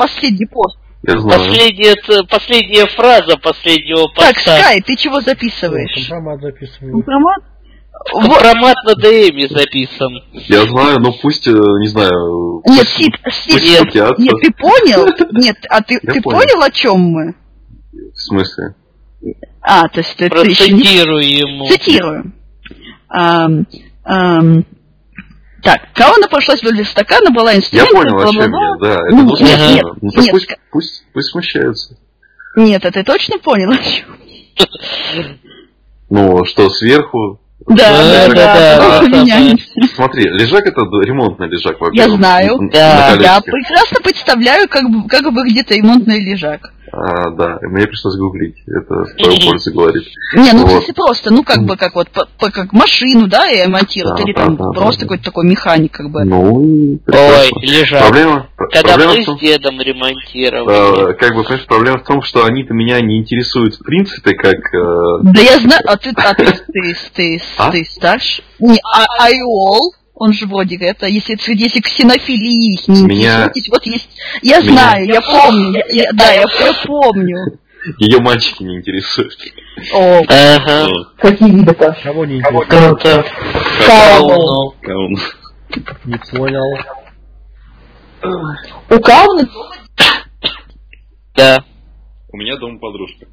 последний пост? Я знаю. Последняя фраза последнего поста. Так, Скай, ты чего записываешь? Компромат записываю. Компромат? Компромат на ДМе записан. Я знаю, но пусть, не знаю... Нет, пусть Сид, нет, ты понял? Нет, а ты понял, о чем мы? В смысле? То есть ты Процитируй ему. Цитирую. Так, Каона прошлась вдоль стакана, была инструкция. Я понял, о чем я, да. Это двусмысленно. Нет, Пусть смущаются. Нет, а ты точно понял, о чем? Ну, что сверху... Да. Смотри, лежак это ремонтный лежак, во-первых. Я знаю, я прекрасно представляю, как выглядит ремонтный лежак. Да, мне пришлось гуглить, это в твою пользу говорит. Не, ну если просто, как машину, да, ремонтируют, или там просто какой-то такой механик, как бы. Ну, ой, лежак. Когда проблема мы с дедом ремонтировали. Понимаешь, проблема в том, что они-то меня не интересуют в принципе, как... Да я знаю, ты старше? Не, Айол. Он же вроде это, если ксенофилии их не интересуетесь, вот есть, я знаю, я помню, я помню. Ее мальчики не интересуют. Ага. Какие виды-то? Кого не интересует? Кауну. Не понял. У Кауны? Да. У меня дома подружка.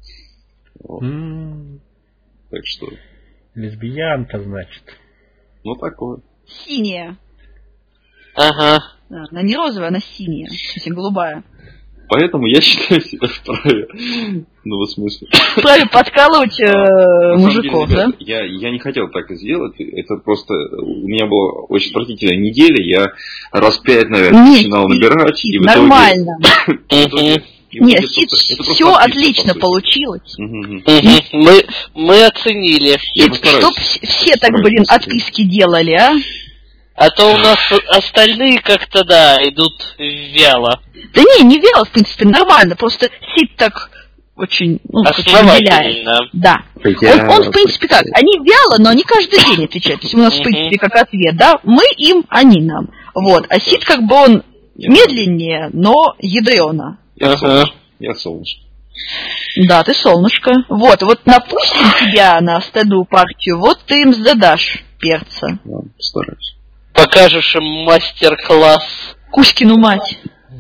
Так что... Лесбиянка, значит. Ну, такое. Синяя. Ага. Да, она не розовая, она синяя. Совсем голубая. Поэтому я считаю себя вправе. Ну, в смысле. Вправе подкалывать мужиков, деле, да? Я не хотел так сделать. Это просто... У меня была очень отвратительная неделя. Я раз 5, наверное, начинал набирать. И нормально. Нет, это все отлично получилось. Мы оценили. Чтоб все так, отписки делали, а? А то у нас остальные как-то, идут вяло. Да не вяло, в принципе, нормально. Просто Сид так очень, основательно. Да. Он, в принципе, как? Они вяло, но они каждый день отвечают. То есть у нас, в принципе, как ответ, да? Мы им, они нам. Вот. А Сид, как бы, он медленнее, но ядрёно. Я солнышко. Да, ты солнышко. Вот напустим тебя на стадную партию, вот ты им задашь перца. Постараюсь. Покажешь им мастер-класс. Кузькину мать.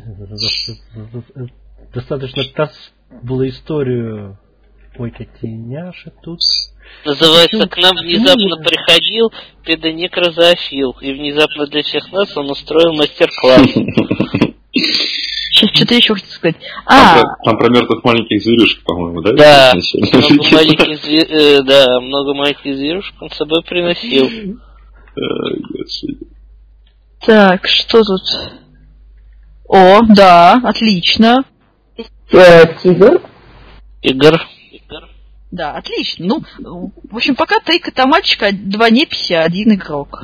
Достаточно было историю. Ой, какие няши тут. Называется, к нам внезапно приходил педонекрозоофил. И внезапно для всех нас он устроил мастер-класс. Сейчас что-то еще хочу сказать. Там про мертвых маленьких зверюшек, по-моему, да? Да, много маленьких зверюшек он с собой приносил. Так, что тут? О, да, отлично. Игорь. Да, отлично. Ну, в общем, пока 3 кота-мальчика, 2 неписи, 1 игрок.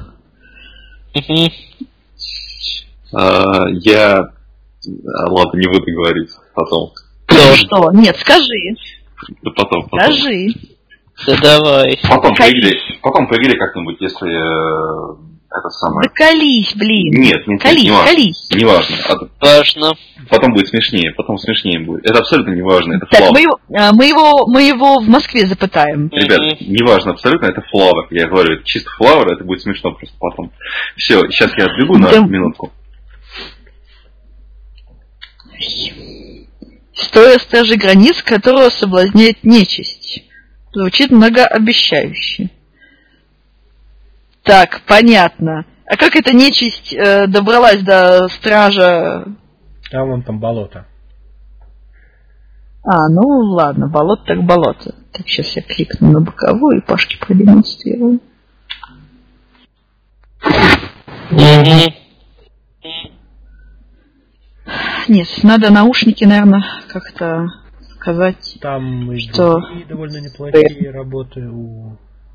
Ладно, не буду говорить. Потом. Что? Нет, скажи. Да потом. Скажи. Да давай. Потом по игре как-нибудь, если это самое... Да колись, блин. Нет, колись. Не важно. Важно. Потом будет смешнее, будет. Это абсолютно не важно, это так, флавор. мы его в Москве запытаем. Ребят, не важно абсолютно, это флавор. Я говорю, это чисто флавор, это будет смешно просто потом. Все, сейчас я отбегу на минутку. Стоя стражи границ, которого соблазняет нечисть. Звучит многообещающе. Так, понятно. А как эта нечисть добралась до стража? А вон там болото. Ну ладно, болото так болото. Так, сейчас я кликну на боковую и Пашке продемонстрирую. Нет, надо наушники, наверное, как-то сказать. Там что... довольно неплохие работы у...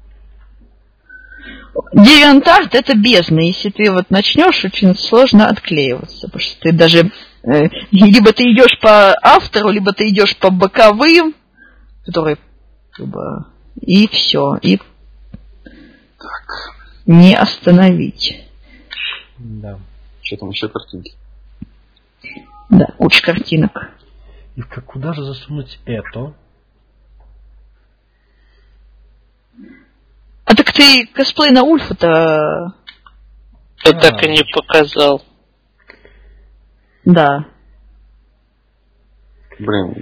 DeviantArt — это бездна. Если ты начнешь, очень сложно отклеиваться. Потому что ты даже... либо ты идешь по автору, либо ты идешь по боковым, которые... И все. И так. Не остановить. Да. Что там еще картинки? Да, куча картинок. И куда же засунуть это? А так ты косплей на Ульфа-то... Ты так и не показал. Да. Блин.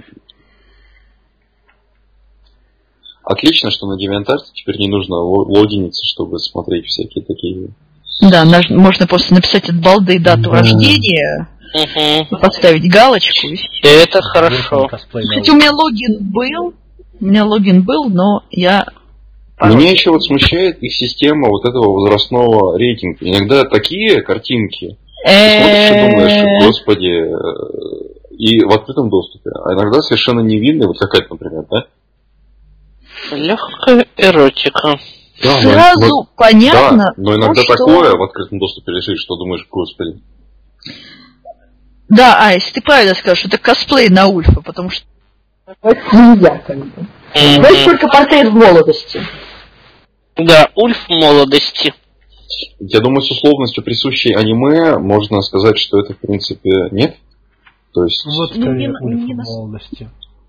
Отлично, что на DeviantArt теперь не нужно логиниться, чтобы смотреть всякие такие... Да, можно просто написать от балды дату рождения, поставить галочку. И это хорошо. Кстати, у меня логин был, но я... Меня еще вот смущает их система вот этого возрастного рейтинга. Иногда такие картинки, ты смотришь и думаешь, господи, и в открытом доступе. А иногда совершенно невинные, вот какая-то, например, да? Легкая эротика. Да, сразу понятно. Да, но иногда такое в открытом доступе лежит, что думаешь, господи. Да, если ты правильно скажешь, что это косплей на Ульфа, потому что нельзя, как бы. Знаешь, только портрет в молодости. Да, Ульф в молодости. Я думаю, с условностью присущей аниме можно сказать, что это, в принципе, нет. То есть... Вот скорее Ульф в молодости.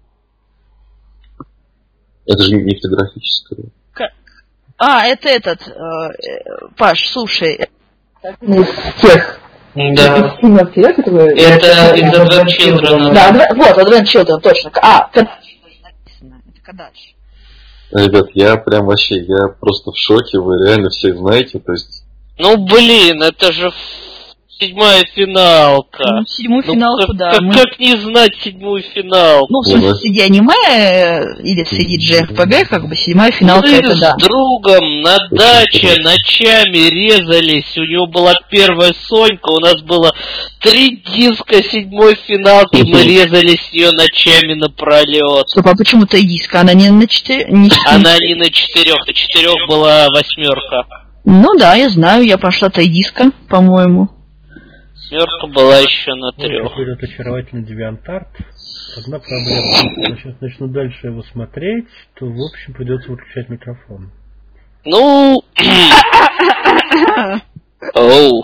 Это же не фотографическое. Это этот... Паш, слушай. Из тех... Да. Это из Advent Children. Да, вот, Advent Children, точно. Это Кадаш. Ребят, я прям вообще, я просто в шоке, вы реально все знаете, то есть... Ну, блин, это же 7-я финалка. Ну, 7-ю финалку, да. Как не знать 7-ю финалку? Ну, в смысле, среди аниме или среди JRPG, как бы 7-я финалка, мы это да. с другом на даче ночами резались. У него была первая Сонька, у нас было 3 диска 7-й финалки, мы резались ее ночами напролет. Стоп, а почему 3 диска? Она не на 4? Она не на 4, на 4 была 8. Ну да, я знаю, я прошла 3 диска, по-моему. 8 была еще на 3. Вот такой вот очаровательный DeviantArt. Одна проблема. Я сейчас начну дальше его смотреть, то, в общем, придется выключать микрофон. Ну... Оу.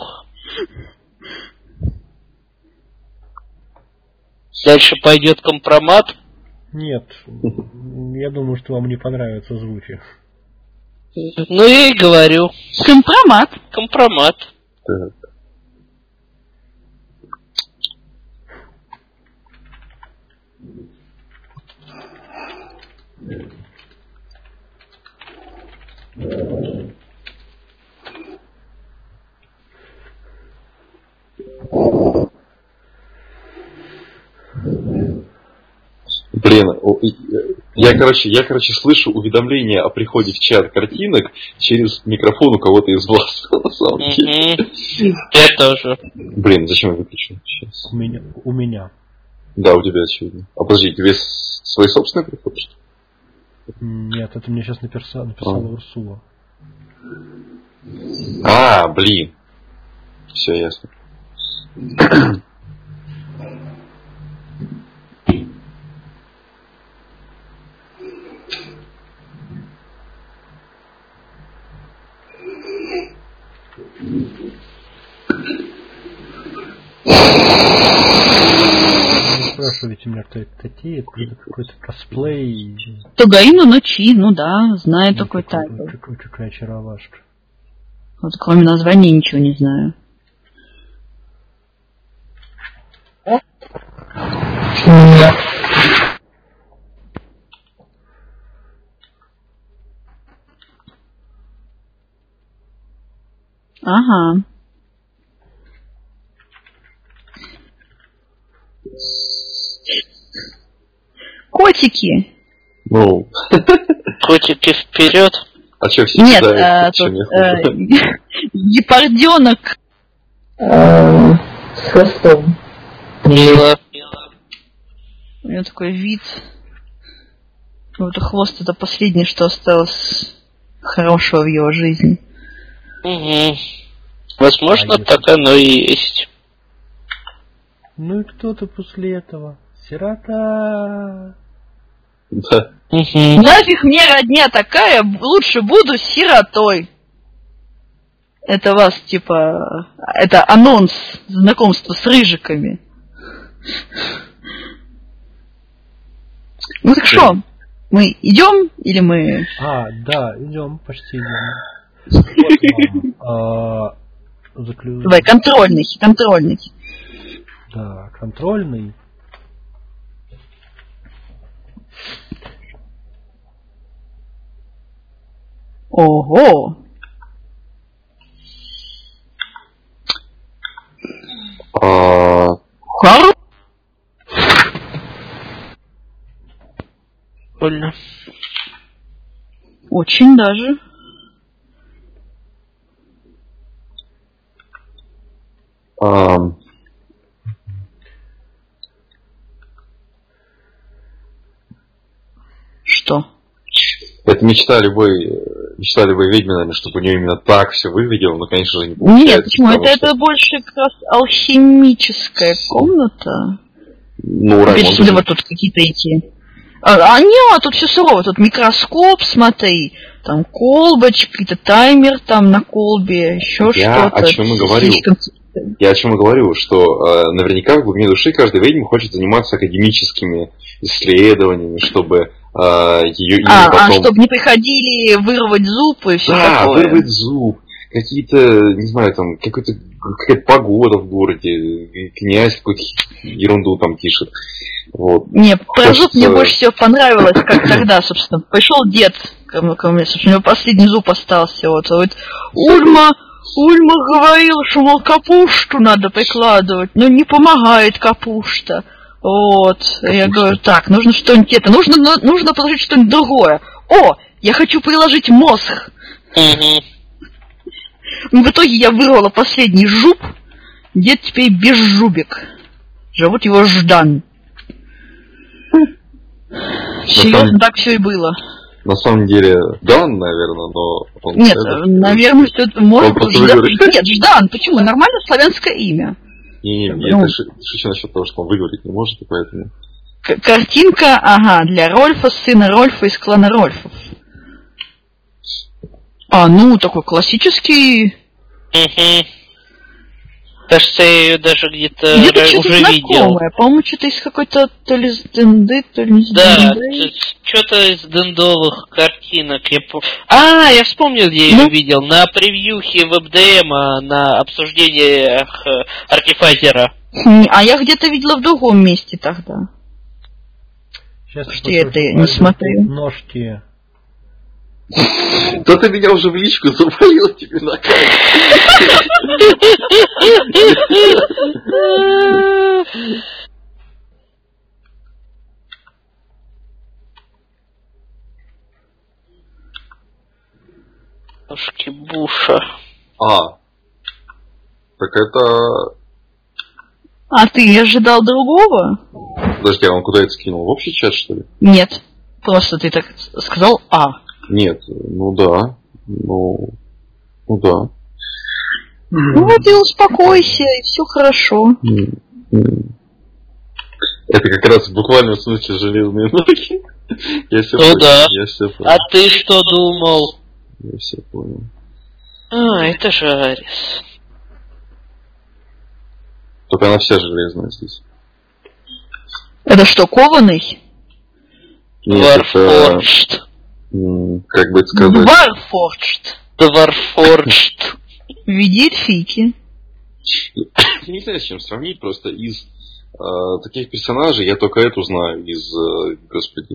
Дальше пойдет компромат? Нет. Я думаю, что вам не понравятся звуки. Ну, я и говорю. Компромат. Компромат. Так. Блин, я, короче, слышу уведомление о приходе в чат картинок через микрофон у кого-то из вас, на самом деле. Я тоже. Блин, зачем я выключил сейчас? У меня. Да, у тебя очевидно. А подожди, тебе свой собственный приход, что ли? Нет, это мне сейчас написала Урсула. Блин. Все ясно. Спрашивайте меня, кто это такие, это какой-то косплей. Тогаину ночи, ну да, знаю такой тайтл. Какая очаровашка. Вот кроме названия ничего не знаю. Ага. Котики. Ну. Котики вперед. А что, все нет, тут гепарденок с хвостом. Мило. У него такой вид. Вот хвост это последнее, что осталось хорошего в его жизни. Угу. Возможно, так оно и есть. Ну и кто-то после этого? Сирота. Да. Нафиг мне родня такая, лучше буду сиротой. Это вас, типа, это анонс знакомства с рыжиками. Ну так что, мы идем или мы... Да, идем, почти идем. Давай, контрольный. Да, контрольный. Ого! Больно. Очень даже. Что? Это мечта любой ведьмы, наверное, чтобы у нее именно так все выглядело, но, конечно же, не получается. Нет, почему? Это больше как раз алхимическая комната. Ну, Если вот тут какие-то эти... нет, тут все сурово. Тут микроскоп, смотри, там колбочка, какой-то таймер там на колбе, еще что-то. Я о чем и говорю, что наверняка в глубине души каждая ведьма хочет заниматься академическими исследованиями, чтобы ее имя потом... чтобы не приходили вырвать зуб и все такое. Вырвать зуб, какие-то, не знаю, там, какая-то погода в городе, князь какую-то ерунду там пишет. Вот. Не, про зуб мне больше всего понравилось, как тогда, собственно, пришел дед ко мне, собственно, у него последний зуб остался, вот, Ульма говорила, что, мол, капусту надо прикладывать, но не помогает капуста. Вот, я говорю, так, нужно что-нибудь нужно положить что-нибудь другое. Я хочу приложить мозг. В итоге я вырвала последний жуб, дед теперь безжубик. Зовут его Ждан. Серьезно, так все и было. На самом деле, Дан, наверное, но... Нет, наверное, что это может быть Ждан. Нет, Ждан, почему? Нормальное славянское имя. Я шучу насчет того, что он выговорить не может, и поэтому... Картинка, для Рольфа, сына Рольфа из клана Рольфов. Такой классический... Кажется, я ее даже где-то уже видел. По-моему, что-то из какой-то то ли с Денды, то ли не с Денды. Да, что-то из дендовых картинок. Я вспомнил, где я ее видел. На превьюхе WebDM, на обсуждениях Артифайзера. Я где-то видела в другом месте тогда. Сейчас что я это не смотрю. Ножки. Да ты меня уже в личку завалил тебе на камеру. Ножки Буша. Так это... ты ожидал другого? Подожди, он куда это скинул? В общий чат, что ли? Нет. Просто ты так сказал Нет, да. Да. Вот и успокойся, и все хорошо. Это как раз в буквальном смысле железные ноги. Я все понял. Да. Я все понял. А ты что думал? Я все понял. Это же Арис. Только она вся железная здесь. Это что, кованый? Dwarforged. Как бы это сказать? Dwarforged. Види эльфийки. Я не знаю, с чем сравнить, просто из таких персонажей я только эту знаю из, господи,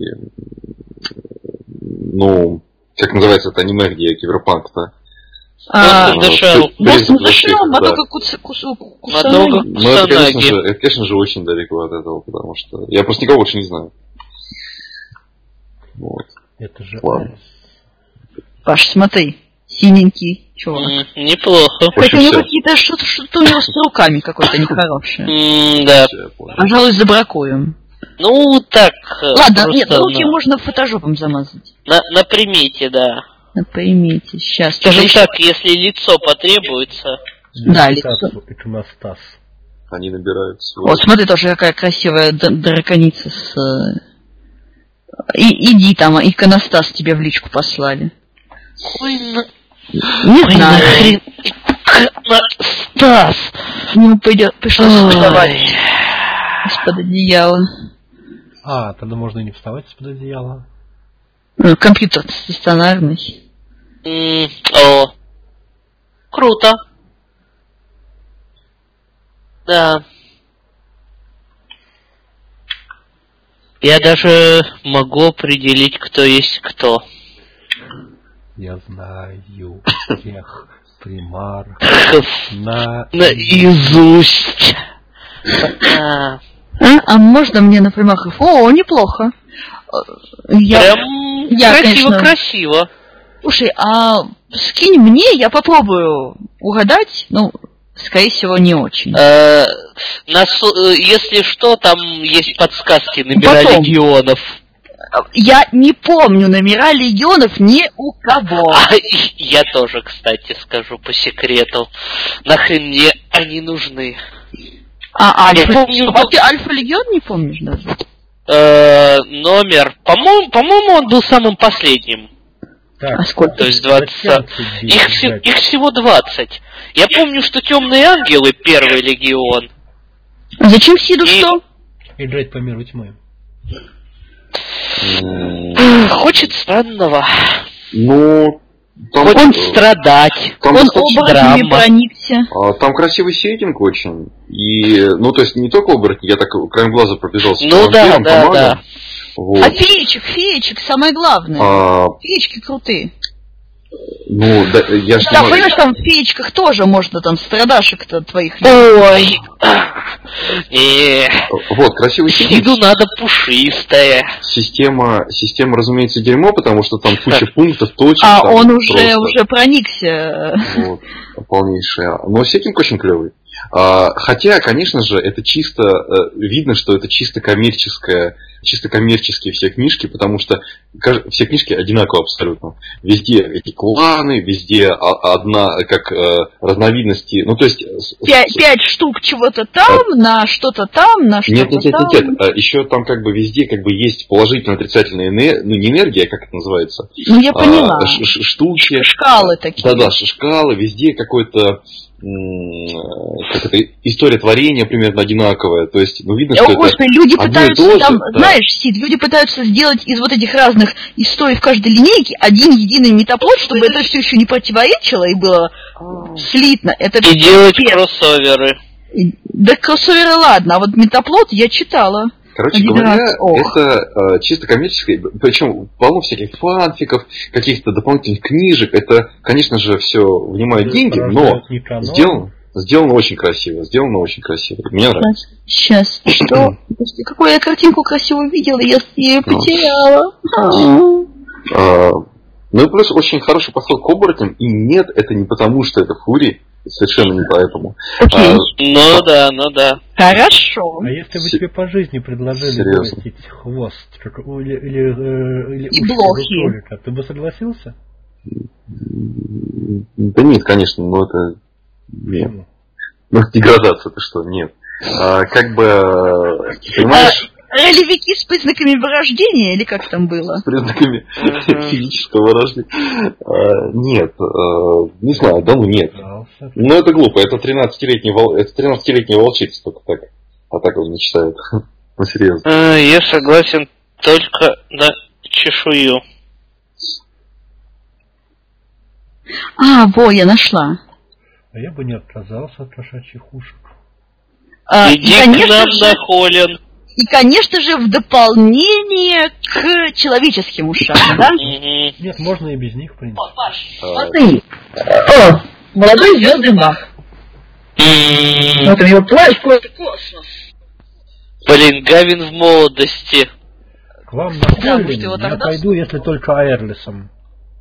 как называется это аниме, где киберпанк-то? Дошел. Мадога Кусанаги. Это, конечно же, очень далеко от этого, потому что я просто никого больше не знаю. Вот. Это же... Паш, смотри, синенький чувак. Неплохо. Хотя у него какие-то что-то у него с руками какое-то нехорошее. Да. Пожалуй, забракуем. Так. Ладно, нет, руки можно фотошопом замазать. На примете, да. На примете, сейчас. Скажем так, если лицо потребуется. Да, лицо. Иконостас. Они набирают свой... Вот, смотри, тоже какая красивая драконица с... Иди там, иконостас тебе в личку послали. Не знаю. Иконостас. Ему пришлось давать. из-под одеяла. Тогда можно и не вставать из-под одеяла. Компьютер стационарный. Круто. Да. Я даже могу определить, кто есть кто. Я знаю всех примаров наизусть. Можно мне на примаров? О, неплохо. Красиво. Слушай, скинь мне, я попробую угадать. Скорее всего, не очень. Если что, там есть подсказки, номера легионов. Я не помню номера легионов ни у кого. Я тоже, кстати, скажу по секрету. Нахрен мне они нужны. Альфа? Ты Альфа-легион не помнишь даже? Номер, по-моему, он был самым последним. Так, сколько? То есть 20. Их всего 20. Я помню, что темные ангелы первый легион. Зачем Сиду что? Играть по миру тьмы. Хочет странного. Хочет страдать. Он оборотнями проникся. Там красивый сеттинг очень. И, то есть не только оборотни, я так краем глаза пробежался. Да. Вот. Феечек, самое главное. Феечки крутые. Я же понимаешь, там в феечках тоже можно там страдашек-то твоих. Ой. Вот, красивый сеттинг. Сиду надо пушистая. Система, разумеется, дерьмо, потому что там куча пунктов, точек. Он уже проникся. Вот, полнейшее. Но сеттинг очень клевый. Хотя, конечно же, это чисто видно, что это чисто коммерческие все книжки, потому что все книжки одинаковые абсолютно. Везде эти кланы, везде одна как разновидности. То есть 5 штук чего-то там, на что-то там, на что-то там. Нет. Еще там везде есть положительная, отрицательная энергия, не энергия, как это называется. Я поняла. Штуки. Шкалы такие. Да, шкалы, везде какой-то история творения примерно одинаковая. То есть, видно, что Господи, люди пытаются знаешь, Сид, люди пытаются сделать из вот этих разных историй в каждой линейке один единый метаплот, чтобы это все еще не противоречило и было слитно. И делать кроссоверы. Да кроссоверы ладно, а вот метаплот я читала. Короче говоря, это чисто коммерческое, причем полно всяких фанфиков, каких-то дополнительных книжек. Это, конечно же, все внимает деньги, но сделано очень красиво. Мне нравится. Сейчас, что? Какую я картинку красивую видела, я ее потеряла. И плюс очень хороший подход к оборотням, и нет, это не потому, что это фури. Совершенно не поэтому. Okay. Да. Хорошо. А если бы тебе по жизни предложили вырастить хвост или уши, ты бы согласился? Да нет, конечно, это... Нет. Деградация, ты что, нет. Понимаешь... Ролевики с признаками вырождения, или как там было? С признаками физического вырождения. Нет, не знаю, нет. Это глупо, это 13-летняя волчица только так. А так его не читают. Серьезно. Я согласен только на чешую. Я нашла. А я бы не отказался от кошачьих ушек. Иди к нам на Холлен. И, конечно же, в дополнение к человеческим ушам, да? Нет, можно и без них, в принципе. Смотри. Молодой звездный маг. Вот его плащ какой-то космос. Блин, Гавин в молодости. К вам на Холлен я пойду, если только Аэрлисом.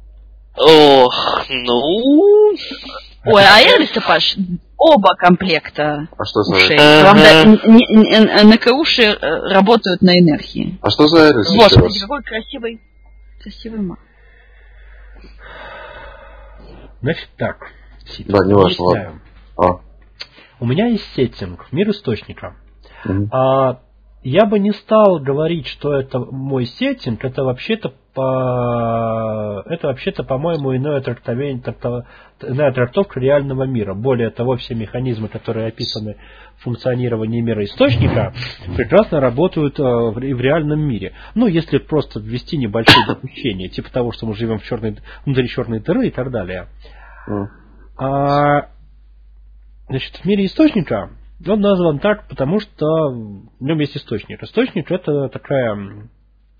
Аэрлиса, Паш, оба комплекта ушей. Правда, НК-уши работают на энергии. А что за Аэрлис? Господи, какой красивый маг. Значит так. Да, не важно. У меня есть сеттинг, мир источника. Я бы не стал говорить, что это мой сеттинг, это вообще-то это вообще-то, по-моему, иная трактовка реального мира. Более того, все механизмы, которые описаны в функционировании мира источника, прекрасно работают в реальном мире. Ну, если просто ввести небольшие допущения, типа того, что мы живем внутри черной дыры и так далее. Значит, в мире источника он назван так, потому что в нем есть источник. Источник — это такое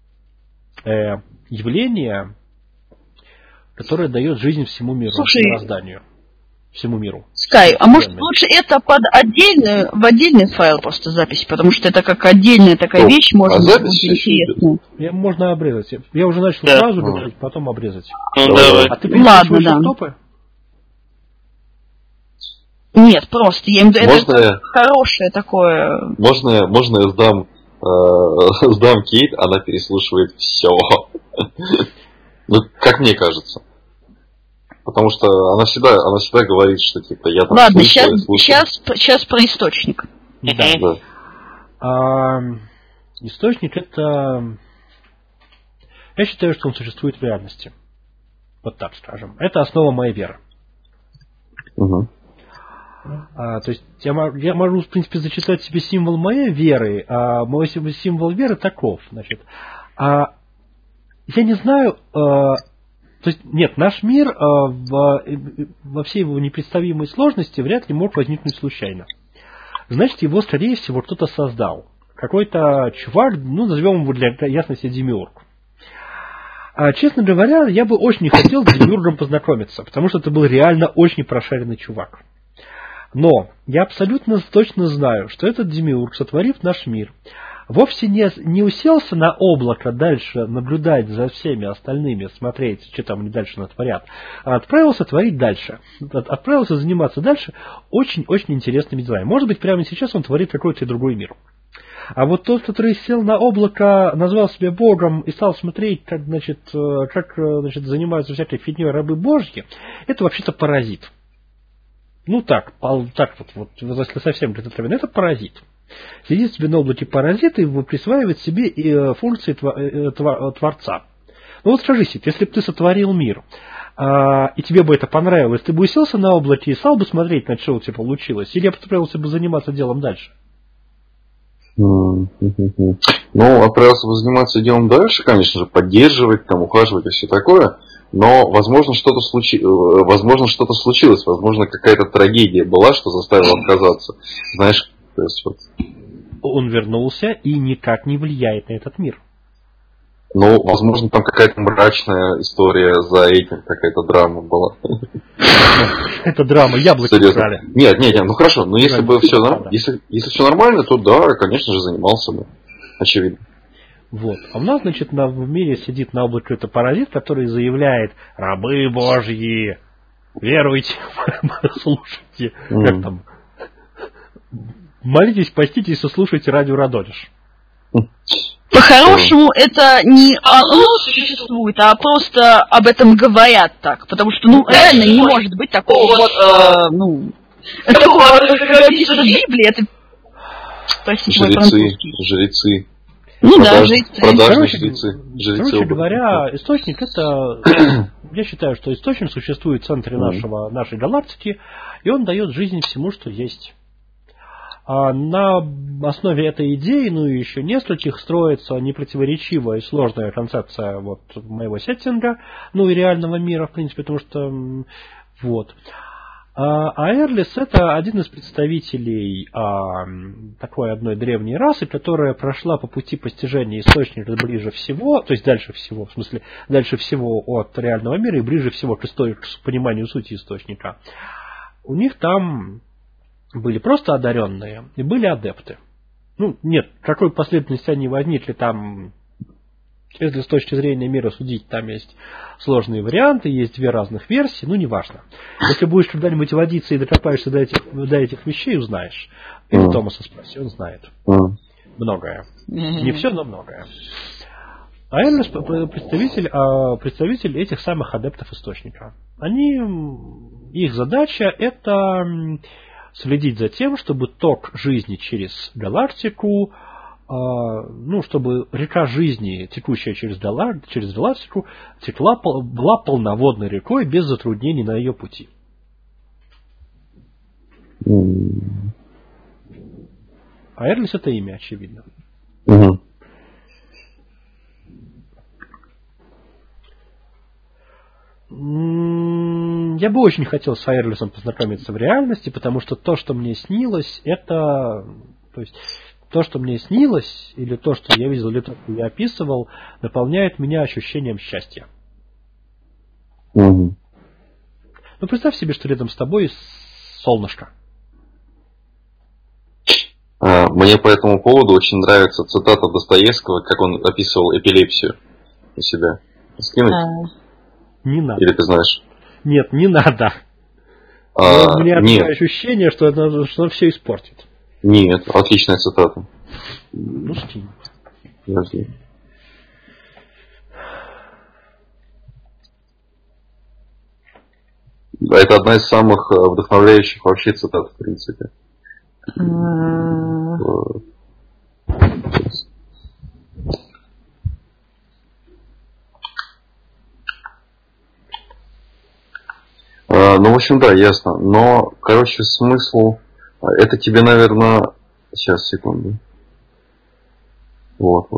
явление, которое дает жизнь всему миру, мирозданию, всему миру. Скай, а может лучше это в отдельный файл просто запись, потому что это как отдельная такая вещь, может быть интересная. Можно обрезать. Я уже начал сразу говорить, потом обрезать. Давай. А ты переписываешь стопы? Нет, просто я им это хорошее такое. Можно я сдам Кейт, она переслушивает все. Ну, как мне кажется. Потому что она всегда говорит, что типа я там. Ладно, сейчас про источник. Да. Источник — это... Я считаю, что он существует в реальности. Вот так скажем. Это основа моей веры. Угу. То есть я могу, в принципе, зачитать себе символ моей веры, а мой символ веры таков. Значит, я не знаю, то есть нет, наш мир во всей его непредставимой сложности вряд ли мог возникнуть случайно. Значит, его, скорее всего, кто-то создал. Какой-то чувак, назовем его для ясности Демиург. Честно говоря, я бы очень не хотел с Демиургом познакомиться, потому что это был реально очень прошаренный чувак. Но я абсолютно точно знаю, что этот Демиург, сотворив наш мир, вовсе не уселся на облако дальше наблюдать за всеми остальными, смотреть, что там они дальше натворят, а отправился творить дальше. Отправился заниматься дальше очень-очень интересными делами. Может быть, прямо сейчас он творит какой-то другой мир. А вот тот, который сел на облако, назвал себя Богом и стал смотреть, как занимаются всякой фигней рабы Божьи, это вообще-то паразит. Если совсем откровенно, это паразит. Сидит себе на облаке паразит и присваивает себе функции Творца. Скажи себе, если бы ты сотворил мир, и тебе бы это понравилось, ты бы уселся на облаке и стал бы смотреть, на что у тебя получилось, или отправился бы заниматься делом дальше? Отправился бы заниматься делом дальше, конечно же, поддерживать, ухаживать и все такое. Но, возможно, что-то случилось, возможно, какая-то трагедия была, что заставила отказаться. Знаешь, то есть вот. Он вернулся и никак не влияет на этот мир. Возможно, там какая-то мрачная история за этим, какая-то драма была. Это драма, яблоки украли. Нет, хорошо, но если бы все нормально, то да, конечно же, занимался бы. Очевидно. Вот. А у нас, значит, в мире сидит на облаке это паразит, который заявляет: рабы Божьи, веруйте, слушайте, как там, молитесь, поститесь и слушайте радио Радонеж. По-хорошему, это не оно существует, а просто об этом говорят так. Потому что, реально не может быть такого такого, как написано в Библии, это... Простите, мой французский. Жрецы. Короче говоря, источник — это... Я считаю, что источник существует в центре нашей галактики, и он дает жизнь всему, что есть. А на основе этой идеи, и еще нескольких, строится непротиворечивая и сложная концепция моего сеттинга, и реального мира, в принципе, потому что А Эрлис — это один из представителей такой одной древней расы, которая прошла по пути постижения источника ближе всего, то есть дальше всего, в смысле дальше всего от реального мира и ближе всего к пониманию сути источника. У них там были просто одаренные и были адепты. Нет, какой последовательности они возникли там... Если с точки зрения мира судить, там есть сложные варианты, есть две разных версии, неважно. Если будешь когда-нибудь водиться и докопаешься до этих вещей, узнаешь. Или Томаса спроси, он знает. Многое. Не все, но многое. А Эрлис представитель этих самых адептов источника. Их задача — это следить за тем, чтобы ток жизни через галактику чтобы река жизни, текущая через Даларсику, была полноводной рекой без затруднений на ее пути. А Эрлис — это имя, очевидно. Угу. Я бы очень хотел с Эрлисом познакомиться в реальности, потому что то, что мне снилось, это... То есть, то, что мне снилось, или то, что я видел, или то, что я описывал, наполняет меня ощущением счастья. Угу. Представь себе, что рядом с тобой солнышко. Мне по этому поводу очень нравится цитата Достоевского, как он описывал эпилепсию у себя. Скинуть? Не надо. Или ты знаешь? Нет, не надо. У меня такое ощущение, что это все испортит. Нет, отличная цитата. Скинь. Подожди. Это одна из самых вдохновляющих вообще цитат, в принципе. В общем, да, ясно. Но, смысл... Это тебе, наверное... Сейчас, секунду. Вот.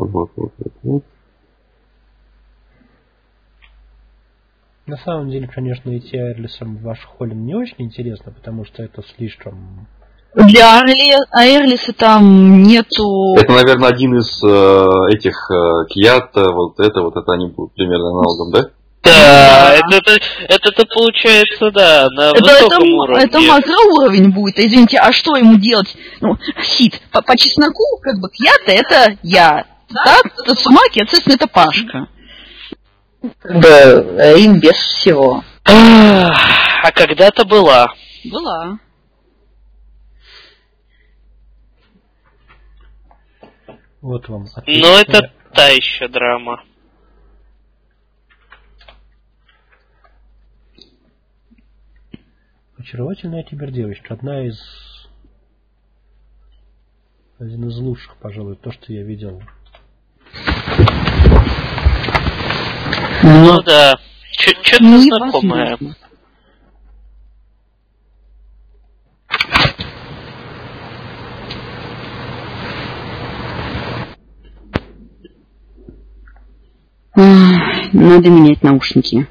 На самом деле, конечно, идти Эрлисом в ваш холлин не очень интересно, потому что это слишком... Для Эрлиса там нету... Это, наверное, один из этих Кьята, вот это они будут примерно аналогом, да? Да, это получается, да, на высоком уровне. Это макроуровень будет, извините, а что ему делать? Сид, по чесноку, Кьята это я, да? Тацумаки, естественно, это Пашка. Им без всего. А когда-то была. Была. Вот вам. Но это та еще драма. Очаровательная теперь девочка. Один из лучших, пожалуй, то, что я видел. Ну да. Что-то знакомое. Надо менять наушники.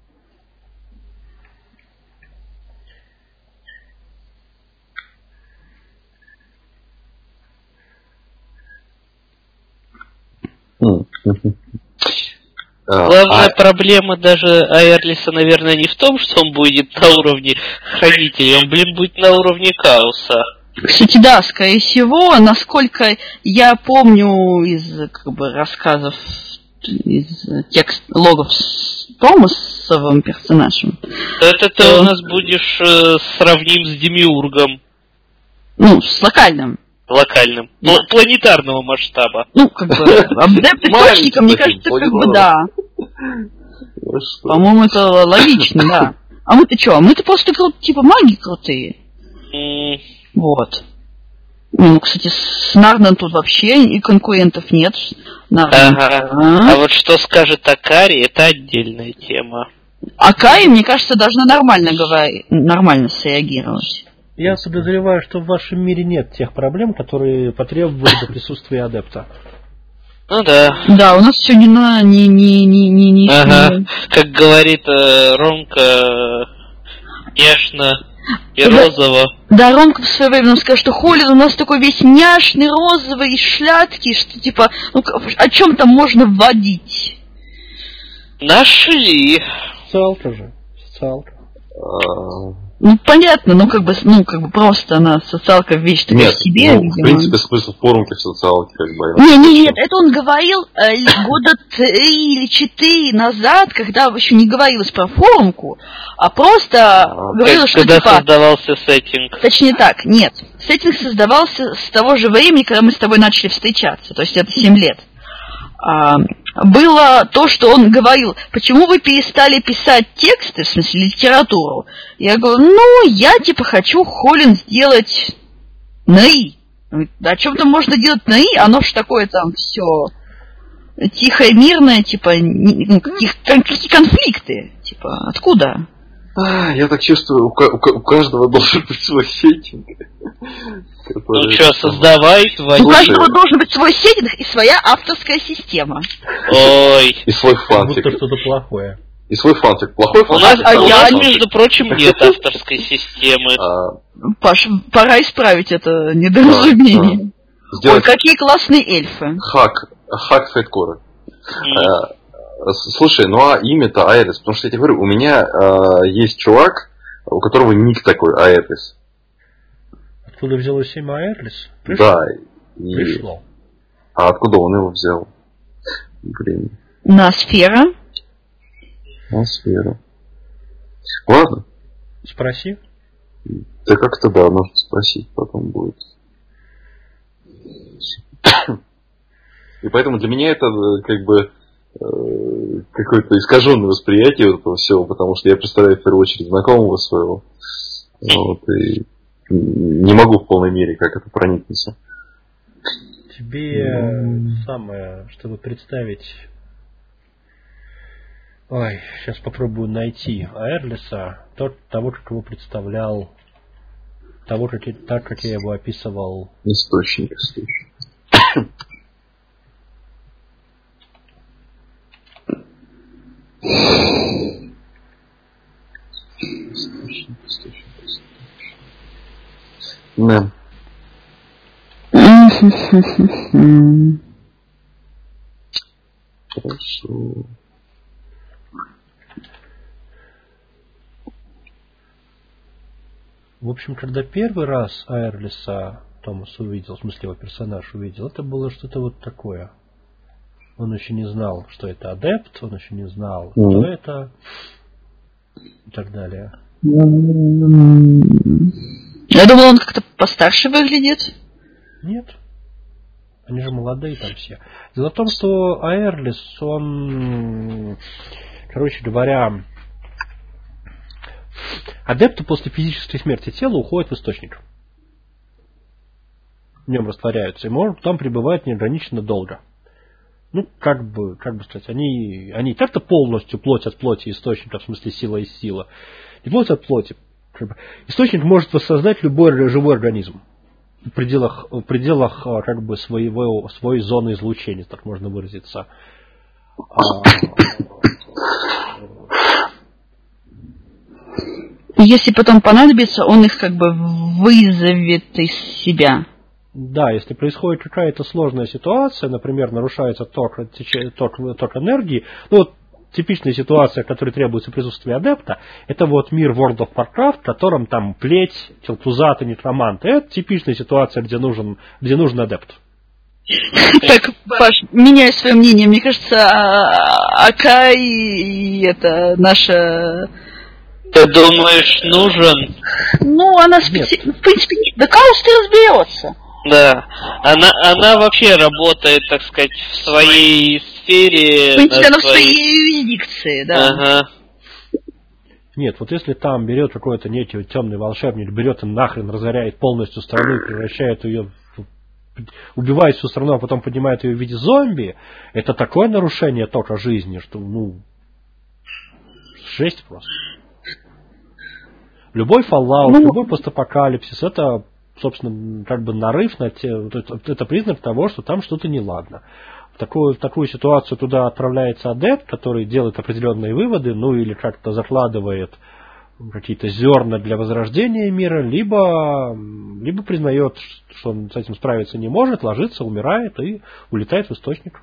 Главная проблема даже Эрлиса, наверное, не в том, что он будет на уровне хранителя, он, будет на уровне Каоса. Кстати, да, скорее всего, насколько я помню из рассказов, из логов с Томасовым персонажем. Это ты у нас будешь сравним с Демиургом. С локальным. Локальным. Да. Планетарного масштаба. Адепт источника, мне кажется, да. По-моему, это логично, да. А мы-то что? Мы-то просто маги крутые. Вот. Кстати, с Нардом тут вообще и конкурентов нет. А вот что скажет Акари, это отдельная тема. Акари, мне кажется, должна нормально среагировать. Я подозреваю, что в вашем мире нет тех проблем, которые потребовали бы присутствия адепта. Ну да. Да, у нас все не. Ага. Как говорит Ромка, няшно и розово. Да, Ромка в свое время сказал, что Холлин у нас такой весь няшный, розовый, из шляпки, что о чем там можно вводить? Нашли. Социалка же. Социалка. Понятно, просто она социалка вещь такая в себе. В принципе, смысл форумки в социалке, Нет, это он говорил года 3 или 4 назад, когда еще не говорилось про форумку, а просто говорилось, что когда создавался сеттинг. Точнее так, нет. Сеттинг создавался с того же времени, когда мы с тобой начали встречаться, то есть это 7 лет. Было то, что он говорил, почему вы перестали писать тексты, в смысле литературу. Я говорю, я хочу Холлин сделать на «и». О чем там можно делать на «и», оно ж такое там все тихое, мирное, типа, какие конфликты, типа, откуда? Я так чувствую, у каждого должен быть свой сеттинг. Ну что, создавай твой. У каждого должен быть свой сеттинг и своя авторская система. Ой. И свой фанфик. Будто что-то плохое. И свой фанфик. Плохой У нас, между прочим, нет авторской системы. Паш, пора исправить это недоразумение. Ой, какие классные эльфы. Хак Файткора. Слушай, ну а имя-то Айрис, потому что я тебе говорю, у меня есть чувак, у которого ник такой Айрис. Откуда взялось имя Айрис? Да. Пришло. А откуда он его взял? Блин. Ноосфера. Ладно. Спроси. Да как-то да, нужно спросить, потом будет. И поэтому для меня это как бы какое-то искаженное восприятие этого всего, потому что я представляю в первую очередь знакомого своего. Вот, и не могу в полной мере как это проникнуться. Тебе самое, чтобы представить... Ой, сейчас попробую найти Аэрлиса, того, как его представлял, так, как я его описывал. Источник. Да. Хорошо. В общем, когда первый раз Аэрлиса Томас увидел, в смысле его персонаж увидел, это было что-то вот такое. Он еще не знал, что это адепт, он еще не знал, что это, и так далее. Я думал, он как-то постарше выглядит. Нет. Они же молодые там все. Дело в том, что Аэрлис, он, короче говоря, адепты после физической смерти тела уходят в источник. В нем растворяются и могут там пребывать неограниченно долго. Ну, как бы сказать, они так-то полностью плоть от плоти источника, в смысле сила из сила. Не плоть от плоти. Источник может воссоздать любой живой организм в пределах как бы своей зоны излучения, так можно выразиться. Если потом понадобится, он их как бы вызовет из себя. Да, если происходит какая-то сложная ситуация, например, нарушается ток энергии, ну вот типичная ситуация, в которой требуется присутствие адепта, это вот мир World of Warcraft, в котором там плеть, келтузаты, некроманты. Это типичная ситуация, где нужен адепт. Так, Паш, меняю свое мнение. Мне кажется, Акай и это наша... Ты думаешь, нужен? Ну, она в принципе, да Каус-то разберется. Да, она вообще работает, так сказать, в своей сфере. В принципе, она в своей юрисдикции, да. Ага. Нет, вот если там берет какой-то некий темный волшебник, берет и нахрен разоряет полностью страну, превращает ее, убивает всю страну, а потом поднимает ее в виде зомби, это такое нарушение тока жизни, что, жесть просто. Любой Fallout, любой постапокалипсис, это, собственно, как бы нарыв на это признак того, что там что-то неладно. В такую ситуацию туда отправляется адепт, который делает определенные выводы, или как-то закладывает какие-то зерна для возрождения мира, либо признает, что он с этим справиться не может, ложится, умирает и улетает в источник.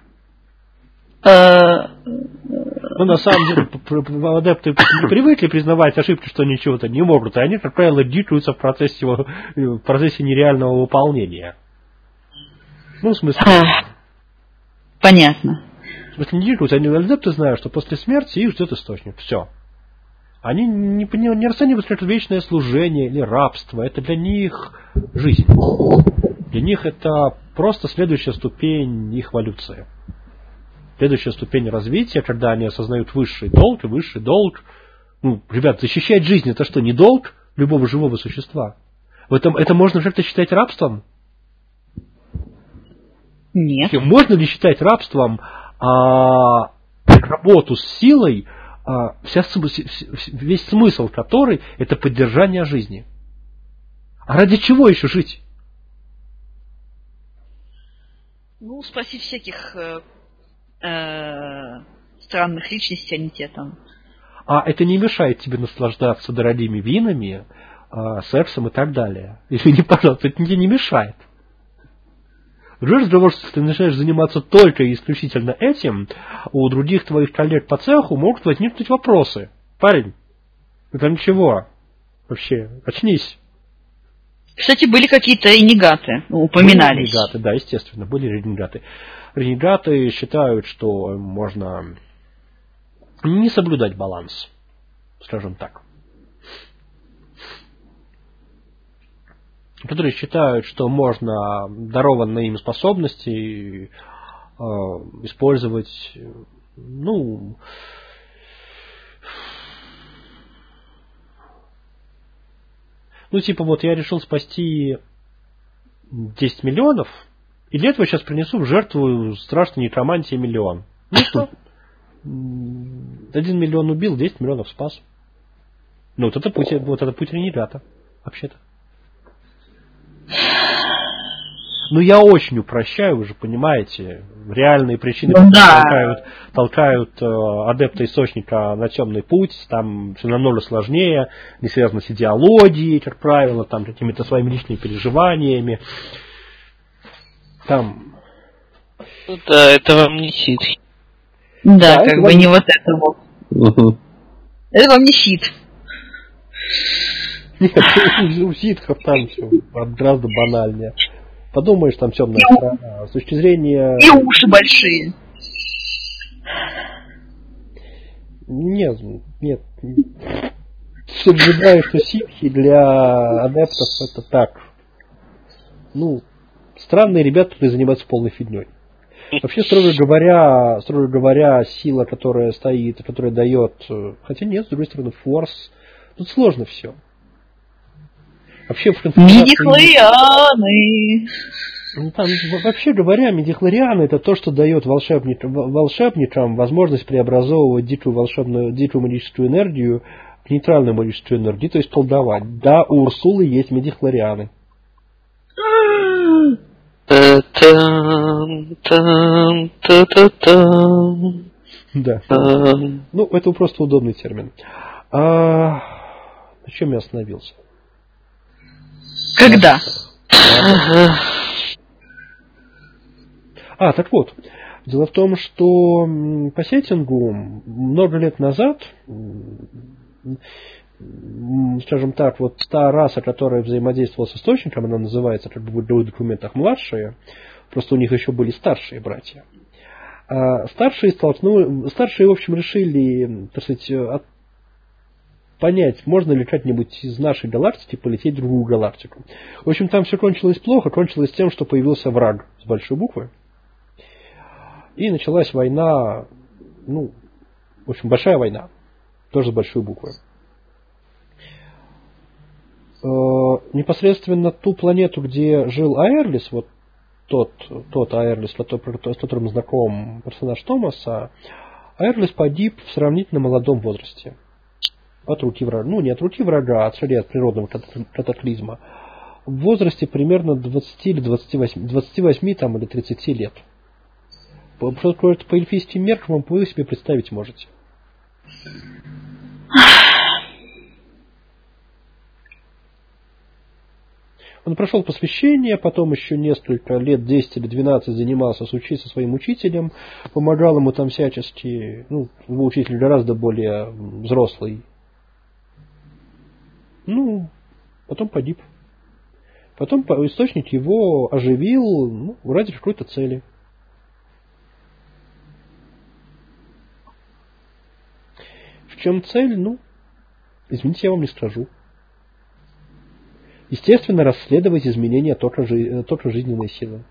На самом деле, адепты не привыкли признавать ошибки, что они чего-то не могут, и они, как правило, дичаются в процессе нереального выполнения. В смысле... Понятно. В смысле, не дичаются, адепты знают, что после смерти их ждет источник. Все. Они не расценивают как вечное служение или рабство. Это для них жизнь. Для них это просто следующая ступень их эволюции. Следующая ступень развития, когда они осознают высший долг, и высший долг... ребят, защищать жизнь, это что, не долг любого живого существа? Это можно как-то считать рабством? Нет. Можно ли считать рабством работу с силой, весь смысл которой это поддержание жизни? А ради чего еще жить? Ну, спасти всяких странных личностей, а не те там. А это не мешает тебе наслаждаться дорогими винами, сексом и так далее. Извини, пожалуйста, это тебе не мешает. Уже разговор, что ты начинаешь заниматься только и исключительно этим, у других твоих коллег по цеху могут возникнуть вопросы. Парень, это ничего. Вообще, очнись. Кстати, были какие-то ренегаты, упоминались. Были ренегаты, да, естественно, были ренегаты. Ренегаты считают, что можно не соблюдать баланс, скажем так. Которые считают, что можно дарованные им способности использовать, типа вот я решил спасти 10 миллионов, и для этого сейчас принесу в жертву страшной некромантии миллион. Ну что? 1 миллион убил, 10 миллионов спас. Ну, вот это путь ренегата, вообще-то. Ну, я очень упрощаю, вы же понимаете, реальные причины толкают адепта источника на темный путь, там все намного сложнее, не связано с идеологией, как правило, там какими-то своими личными переживаниями. Там. Да, это вам не ситхи. Да, как бы не вот это вот. Это вам не сит. Нет, у ситхов там все гораздо банальнее. Подумаешь, там темная сторона. С точки зрения... И уши большие. Нет. Все ожидаю, что ситхи для адептов это так. Странные ребята, которые занимаются полной фигней. Вообще, строго говоря, сила, которая стоит, которая дает... Хотя нет, с другой стороны, форс. Тут сложно все. Вообще в Мидихлорианы. Вообще говоря, мидихлорианы это то, что дает волшебникам возможность преобразовывать дикую магическую энергию в нейтральную магическую энергию, то есть колдовать. Да, у Урсулы есть мидихлорианы. Да. Это просто удобный термин. На чем я остановился? Когда? Так вот. Дело в том, что по сеттингу много лет назад, скажем так, вот та раса, которая взаимодействовала с источником, она называется, как бы в других документах, младшие, просто у них еще были старшие братья. Старшие, в общем, решили, так сказать, понять, можно ли как-нибудь из нашей галактики полететь в другую галактику. В общем, там все кончилось плохо, кончилось тем, что появился враг с большой буквы. И началась война, в общем, большая война, тоже с большой буквы. Непосредственно ту планету, где жил Аэрлис, вот тот Аэрлис, с которым знаком персонаж Томаса, Аэрлис погиб в сравнительно молодом возрасте. От руки врага. Не от руки врага, а от природного катаклизма. В возрасте примерно 20 или 28 там, или 30 лет. По эльфийским меркам вы себе представить можете. Он прошел посвящение, потом еще несколько лет, 10 или 12 занимался со своим учителем, помогал ему там всячески. Его учитель гораздо более взрослый. Потом погиб. Потом источник его оживил ради какой-то цели. В чем цель? Извините, я вам не скажу. Естественно, расследовать изменения тока жизненной силы.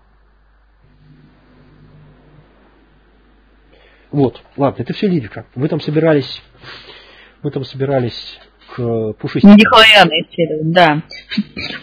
Вот, ладно, это все лирика. Вы там собирались к пушистику. Мидихлорианы исследовать, да.